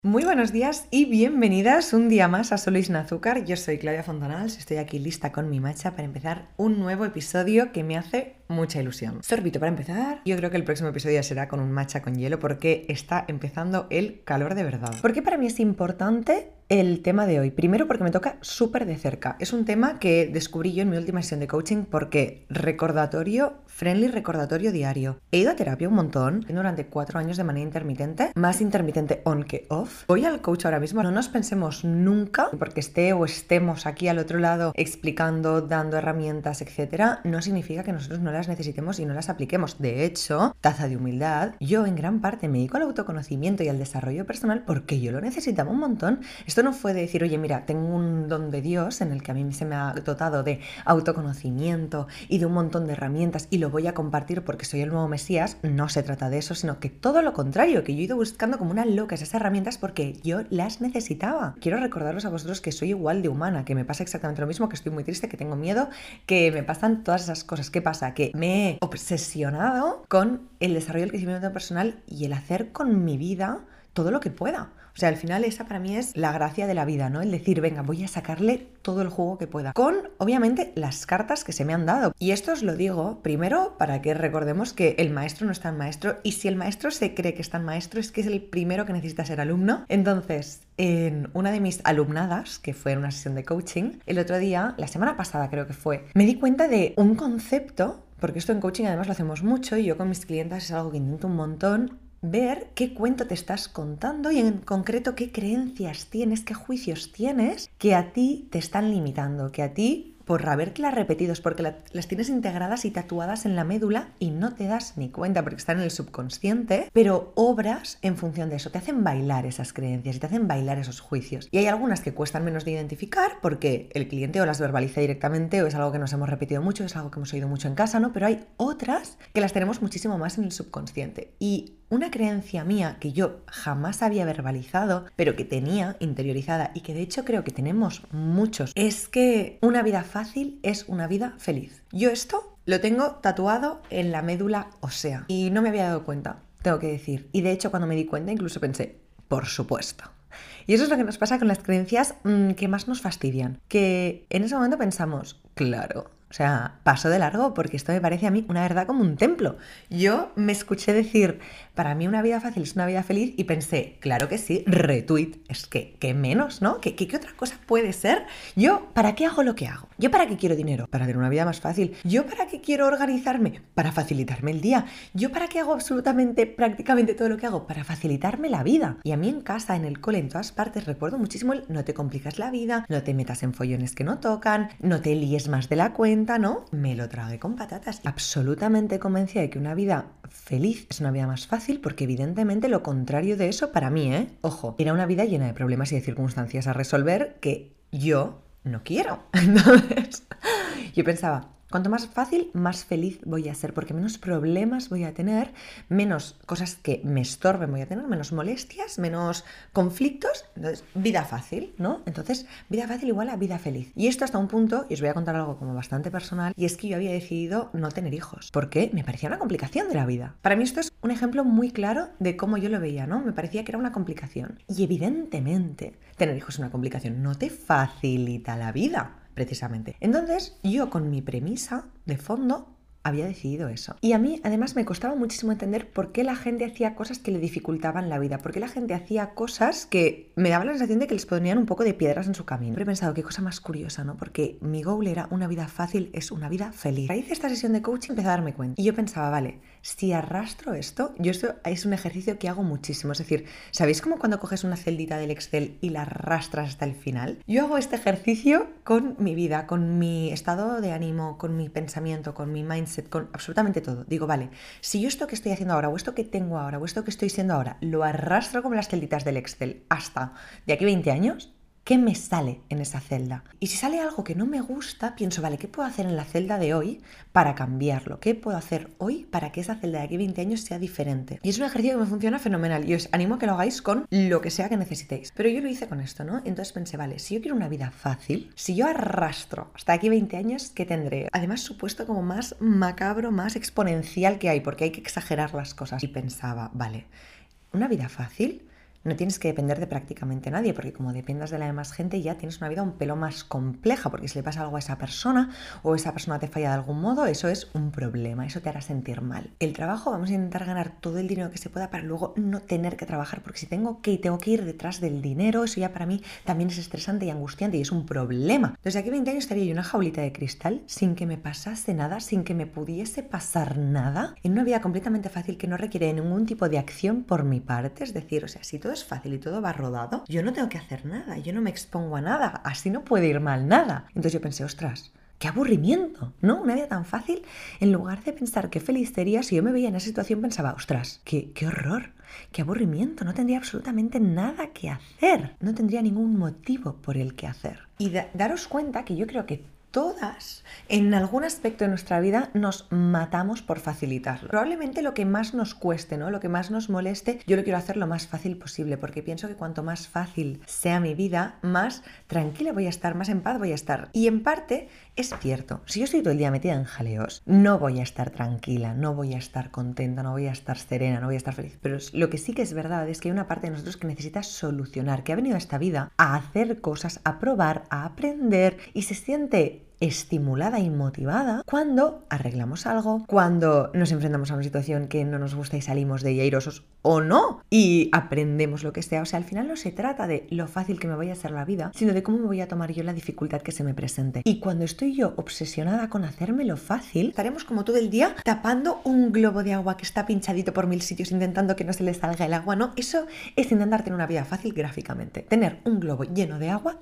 Muy buenos días y bienvenidas un día más a Solo Sin Azúcar. Yo soy Claudia Fontanals, estoy aquí lista con mi matcha para empezar un nuevo episodio que me hace mucha ilusión. Sorbito para empezar. Yo creo que el próximo episodio será con un matcha con hielo porque está empezando el calor de verdad. ¿Por qué para mí es importante el tema de hoy? Primero porque me toca súper de cerca. Es un tema que descubrí yo en mi última sesión de coaching porque friendly recordatorio diario. He ido a terapia un montón durante 4 años de manera intermitente, más intermitente on que off. Voy al coach ahora mismo. No nos pensemos nunca, porque esté o estemos aquí al otro lado explicando, dando herramientas, etcétera, no significa que nosotros no las necesitemos y no las apliquemos. De hecho, taza de humildad, yo en gran parte me dedico al autoconocimiento y al desarrollo personal porque yo lo necesitaba un montón. Esto no fue de decir, oye, mira, tengo un don de Dios en el que a mí se me ha dotado de autoconocimiento y de un montón de herramientas y lo voy a compartir porque soy el nuevo Mesías. No se trata de eso, sino que todo lo contrario, que yo he ido buscando como una loca esas herramientas porque yo las necesitaba. Quiero recordaros a vosotros que soy igual de humana, que me pasa exactamente lo mismo, que estoy muy triste, que tengo miedo, que me pasan todas esas cosas. ¿Qué pasa? Que me he obsesionado con el desarrollo del crecimiento personal y el hacer con mi vida todo lo que pueda. O sea, al final esa para mí es la gracia de la vida, ¿no? El decir, venga, voy a sacarle todo el jugo que pueda. Con, obviamente, las cartas que se me han dado. Y esto os lo digo, primero, para que recordemos que el maestro no es tan maestro. Y si el maestro se cree que es tan maestro, es que es el primero que necesita ser alumno. Entonces, en una de mis alumnadas, que fue en una sesión de coaching, el otro día, la semana pasada creo que fue, me di cuenta de un concepto, porque esto en coaching además lo hacemos mucho y yo con mis clientas es algo que intento un montón, ver qué cuento te estás contando y en concreto qué creencias tienes, qué juicios tienes que a ti te están limitando, que a ti, por haberlas repetido, es porque las tienes integradas y tatuadas en la médula y no te das ni cuenta porque están en el subconsciente, pero obras en función de eso, te hacen bailar esas creencias y te hacen bailar esos juicios. Y hay algunas que cuestan menos de identificar porque el cliente o las verbaliza directamente o es algo que nos hemos repetido mucho, es algo que hemos oído mucho en casa, ¿no? Pero hay otras que las tenemos muchísimo más en el subconsciente. Y una creencia mía que yo jamás había verbalizado, pero que tenía interiorizada y que de hecho creo que tenemos muchos, es que una vida fácil es una vida feliz. Yo esto lo tengo tatuado en la médula ósea y no me había dado cuenta, tengo que decir. Y de hecho cuando me di cuenta incluso pensé, por supuesto. Y eso es lo que nos pasa con las creencias que más nos fastidian. Que en ese momento pensamos, claro, o sea, paso de largo porque esto me parece a mí una verdad como un templo. Yo me escuché decir, para mí una vida fácil es una vida feliz y pensé, claro que sí, retweet, es que menos, ¿no? ¿Qué otra cosa puede ser? Yo, ¿para qué hago lo que hago? ¿Yo para qué quiero dinero? Para tener una vida más fácil. ¿Yo para qué quiero organizarme? Para facilitarme el día. ¿Yo para qué hago absolutamente, prácticamente todo lo que hago? Para facilitarme la vida. Y a mí en casa, en el cole, en todas partes, recuerdo muchísimo el no te complicas la vida, no te metas en follones que no tocan, no te líes más de la cuenta, ¿no? Me lo tragué con patatas. Absolutamente convencida de que una vida feliz es una vida más fácil porque evidentemente lo contrario de eso para mí, ojo, era una vida llena de problemas y de circunstancias a resolver que yo no quiero. Entonces, yo pensaba, cuanto más fácil, más feliz voy a ser, porque menos problemas voy a tener, menos cosas que me estorben voy a tener, menos molestias, menos conflictos. Entonces, vida fácil, ¿no? Entonces, vida fácil igual a vida feliz. Y esto hasta un punto, y os voy a contar algo como bastante personal, y es que yo había decidido no tener hijos, porque me parecía una complicación de la vida. Para mí esto es un ejemplo muy claro de cómo yo lo veía, ¿no? Me parecía que era una complicación. Y evidentemente, tener hijos es una complicación, no te facilita la vida. Precisamente. Entonces, yo con mi premisa de fondo había decidido eso. Y a mí, además, me costaba muchísimo entender por qué la gente hacía cosas que le dificultaban la vida, por qué la gente hacía cosas que me daban la sensación de que les ponían un poco de piedras en su camino. Siempre he pensado, qué cosa más curiosa, ¿no? Porque mi goal era una vida fácil, es una vida feliz. A raíz de esta sesión de coaching empecé a darme cuenta. Y yo pensaba, vale, si arrastro esto es un ejercicio que hago muchísimo. Es decir, ¿sabéis cómo cuando coges una celdita del Excel y la arrastras hasta el final? Yo hago este ejercicio con mi vida, con mi estado de ánimo, con mi pensamiento, con mi mindset, con absolutamente todo. Digo, vale, si yo esto que estoy haciendo ahora, o esto que tengo ahora, o esto que estoy siendo ahora, lo arrastro como las celditas del Excel hasta de aquí 20 años, ¿qué me sale en esa celda? Y si sale algo que no me gusta, pienso, vale, ¿qué puedo hacer en la celda de hoy para cambiarlo? ¿Qué puedo hacer hoy para que esa celda de aquí 20 años sea diferente? Y es un ejercicio que me funciona fenomenal y os animo a que lo hagáis con lo que sea que necesitéis. Pero yo lo hice con esto, ¿no? Entonces pensé, vale, si yo quiero una vida fácil, si yo arrastro hasta aquí 20 años, ¿qué tendré? Además, supuesto como más macabro, más exponencial que hay, porque hay que exagerar las cosas. Y pensaba, vale, una vida fácil No tienes que depender de prácticamente nadie, porque como dependas de la demás gente ya tienes una vida un pelo más compleja, porque si le pasa algo a esa persona o esa persona te falla de algún modo, eso es un problema, eso te hará sentir mal. El trabajo, vamos a intentar ganar todo el dinero que se pueda para luego no tener que trabajar, porque si tengo que ir detrás del dinero, eso ya para mí también es estresante y angustiante y es un problema. Entonces aquí 20 años estaría yo en una jaulita de cristal sin que me pasase nada, sin que me pudiese pasar nada, en una vida completamente fácil que no requiere ningún tipo de acción por mi parte, es decir, o sea, si todo es fácil y todo va rodado, yo no tengo que hacer nada, yo no me expongo a nada, así no puede ir mal nada. Entonces yo pensé, ostras, ¡qué aburrimiento! ¿No? Una vida tan fácil, en lugar de pensar qué feliz sería, si yo me veía en esa situación pensaba, ostras, qué horror, qué aburrimiento, no tendría absolutamente nada que hacer, no tendría ningún motivo por el que hacer. Y daros cuenta que yo creo que todas, en algún aspecto de nuestra vida, nos matamos por facilitarlo. Probablemente lo que más nos cueste, ¿no? Lo que más nos moleste, yo lo quiero hacer lo más fácil posible, porque pienso que cuanto más fácil sea mi vida, más tranquila voy a estar, más en paz voy a estar. Y en parte es cierto, si yo estoy todo el día metida en jaleos, no voy a estar tranquila, no voy a estar contenta, no voy a estar serena, no voy a estar feliz. Pero lo que sí que es verdad es que hay una parte de nosotros que necesita solucionar, que ha venido a esta vida a hacer cosas, a probar, a aprender y se siente estimulada y motivada cuando arreglamos algo, cuando nos enfrentamos a una situación que no nos gusta y salimos de ella airosos o no y aprendemos lo que sea. O sea, al final no se trata de lo fácil que me vaya a hacer la vida, sino de cómo me voy a tomar yo la dificultad que se me presente. Y cuando estoy yo obsesionada con hacérmelo fácil, estaremos como todo el día tapando un globo de agua que está pinchadito por 1000 sitios intentando que no se le salga el agua, ¿no? Eso es intentar tener una vida fácil gráficamente. Tener un globo lleno de agua,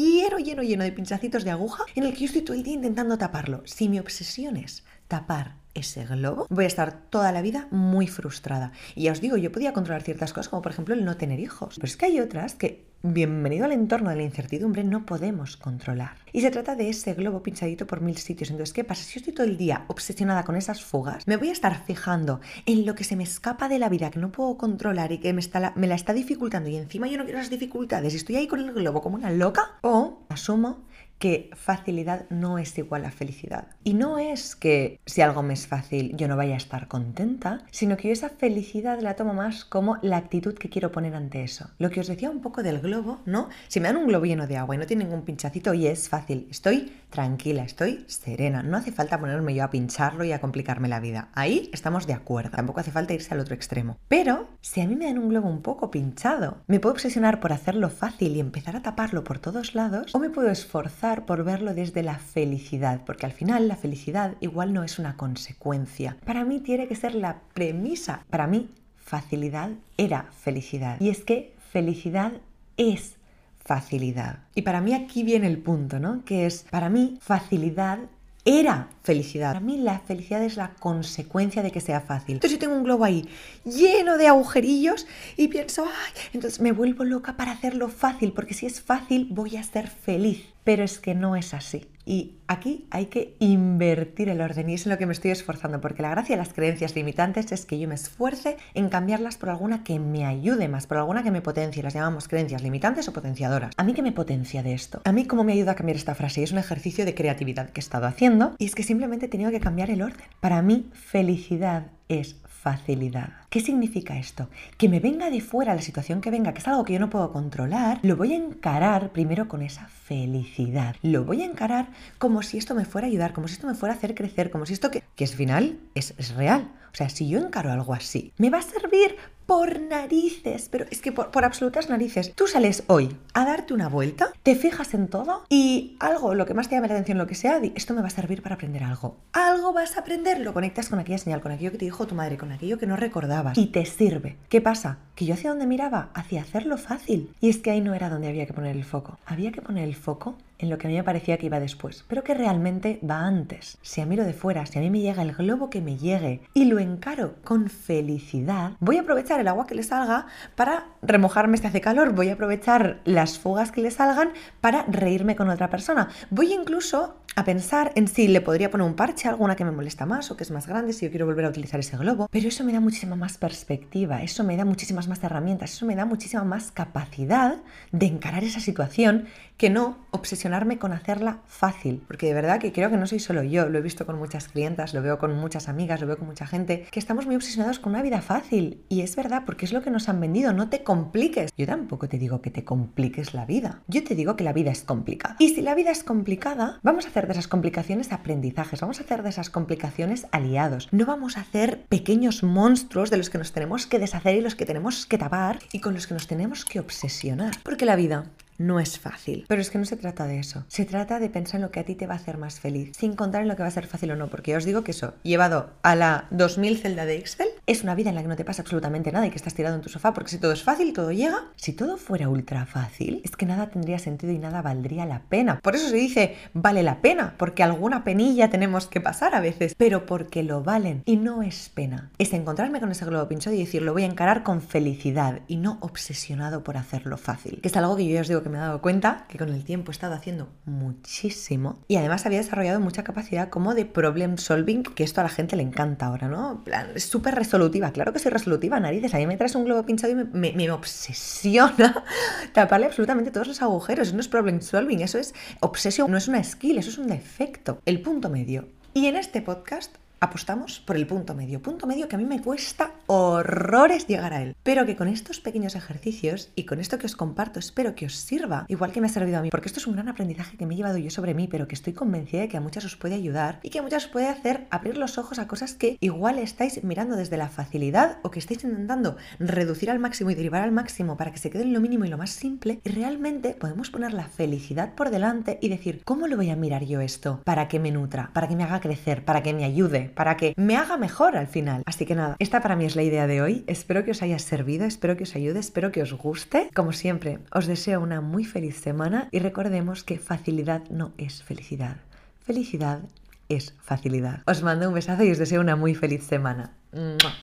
lleno de pinchacitos de aguja, en el que yo estoy todo el día intentando taparlo. Si mi obsesión es tapar ese globo, voy a estar toda la vida muy frustrada. Y ya os digo, yo podía controlar ciertas cosas, como por ejemplo el no tener hijos. Pero es que hay otras que, bienvenido al entorno de la incertidumbre, no podemos controlar. Y se trata de ese globo pinchadito por 1000 sitios. Entonces, ¿qué pasa? Si yo estoy todo el día obsesionada con esas fugas, me voy a estar fijando en lo que se me escapa de la vida, que no puedo controlar y que me la está dificultando, y encima yo no quiero las dificultades y estoy ahí con el globo como una loca, o asumo que facilidad no es igual a felicidad. Y no es que si algo me es fácil yo no vaya a estar contenta, sino que yo esa felicidad la tomo más como la actitud que quiero poner ante eso. Lo que os decía un poco del globo, ¿no? Si me dan un globo lleno de agua y no tiene ningún pinchacito, y es fácil, estoy tranquila, estoy serena, no hace falta ponerme yo a pincharlo y a complicarme la vida. Ahí estamos de acuerdo, tampoco hace falta irse al otro extremo. Pero si a mí me dan un globo un poco pinchado, me puedo obsesionar por hacerlo fácil y empezar a taparlo por todos lados, o me puedo esforzar por verlo desde la felicidad, porque al final la felicidad igual no es una consecuencia. Para mí tiene que ser la premisa. Para mí, facilidad era felicidad. Y es que felicidad es facilidad. Y para mí aquí viene el punto, ¿no? Que es, para mí, facilidad era felicidad. Para mí la felicidad es la consecuencia de que sea fácil. Entonces yo tengo un globo ahí lleno de agujerillos y pienso, ¡ay! Entonces me vuelvo loca para hacerlo fácil, porque si es fácil voy a ser feliz. Pero es que no es así. Y aquí hay que invertir el orden, y es en lo que me estoy esforzando, porque la gracia de las creencias limitantes es que yo me esfuerce en cambiarlas por alguna que me ayude más, por alguna que me potencie. Las llamamos creencias limitantes o potenciadoras. ¿A mí qué me potencia de esto? ¿A mí cómo me ayuda a cambiar esta frase? Y es un ejercicio de creatividad que he estado haciendo, y es que simplemente he tenido que cambiar el orden. Para mí, felicidad es facilidad. ¿Qué significa esto? Que me venga de fuera la situación que venga, que es algo que yo no puedo controlar, lo voy a encarar primero con esa felicidad. Lo voy a encarar como si esto me fuera a ayudar, como si esto me fuera a hacer crecer, como si esto que al final es real. O sea, si yo encaro algo así, me va a servir por narices, pero es que por absolutas narices. Tú sales hoy a darte una vuelta, te fijas en todo y algo, lo que más te llame la atención, lo que sea, esto me va a servir para aprender algo. Algo vas a aprender, lo conectas con aquella señal, con aquello que te dijo tu madre, con aquello que no recordabas y te sirve. ¿Qué pasa? Que yo hacia donde miraba, hacia hacerlo fácil. Y es que ahí no era donde había que poner el foco. Había que poner el foco en lo que a mí me parecía que iba después, pero que realmente va antes. Si a miro de fuera, si a mí me llega el globo que me llegue y lo encaro con felicidad, voy a aprovechar el agua que le salga para remojarme si hace calor, voy a aprovechar las fugas que le salgan para reírme con otra persona. Voy incluso a pensar en si le podría poner un parche a alguna que me molesta más o que es más grande, si yo quiero volver a utilizar ese globo. Pero eso me da muchísima más perspectiva, eso me da muchísimas más herramientas, eso me da muchísima más capacidad de encarar esa situación que no obsesionarme con hacerla fácil. Porque de verdad que creo que no soy solo yo, lo he visto con muchas clientas, lo veo con muchas amigas, lo veo con mucha gente, que estamos muy obsesionados con una vida fácil. Y es verdad, porque es lo que nos han vendido, no te compliques. Yo tampoco te digo que te compliques la vida, yo te digo que la vida es complicada. Y si la vida es complicada, vamos a hacer de esas complicaciones aprendizajes, vamos a hacer de esas complicaciones aliados. No vamos a hacer pequeños monstruos de los que nos tenemos que deshacer y los que tenemos que tapar y con los que nos tenemos que obsesionar. Porque la vida no es fácil. Pero es que no se trata de eso. Se trata de pensar en lo que a ti te va a hacer más feliz, sin contar en lo que va a ser fácil o no. Porque ya os digo que eso, llevado a la 2000 celda de Excel, es una vida en la que no te pasa absolutamente nada y que estás tirado en tu sofá, porque si todo es fácil, todo llega. Si todo fuera ultra fácil, es que nada tendría sentido y nada valdría la pena. Por eso se dice vale la pena, porque alguna penilla tenemos que pasar a veces, pero porque lo valen. Y no es pena. Es encontrarme con ese globo pinchado y decir, lo voy a encarar con felicidad y no obsesionado por hacerlo fácil. Que es algo que yo ya os digo que me he dado cuenta que con el tiempo he estado haciendo muchísimo y además había desarrollado mucha capacidad como de problem solving, que esto a la gente le encanta ahora, ¿no? En plan, es súper resolutiva. Claro que soy resolutiva, narices. A mí me traes un globo pinchado y me obsesiona taparle absolutamente todos los agujeros. Eso no es problem solving, eso es obsesión, no es una skill, eso es un defecto. El punto medio. Y en este podcast apostamos por el punto medio que a mí me cuesta horrores llegar a él, pero que con estos pequeños ejercicios y con esto que os comparto espero que os sirva, igual que me ha servido a mí, porque esto es un gran aprendizaje que me he llevado yo sobre mí, pero que estoy convencida de que a muchas os puede ayudar y que a muchas os puede hacer abrir los ojos a cosas que igual estáis mirando desde la facilidad o que estáis intentando reducir al máximo y derivar al máximo para que se quede en lo mínimo y lo más simple, y realmente podemos poner la felicidad por delante y decir, ¿cómo lo voy a mirar yo esto? Para que me nutra, para que me haga crecer, para que me ayude, para que me haga mejor al final. Así que nada, esta para mí es la idea de hoy. Espero que os haya servido, espero que os ayude, espero que os guste. Como siempre, os deseo una muy feliz semana y recordemos que facilidad no es felicidad. Felicidad es facilidad. Os mando un besazo y os deseo una muy feliz semana. ¡Mua!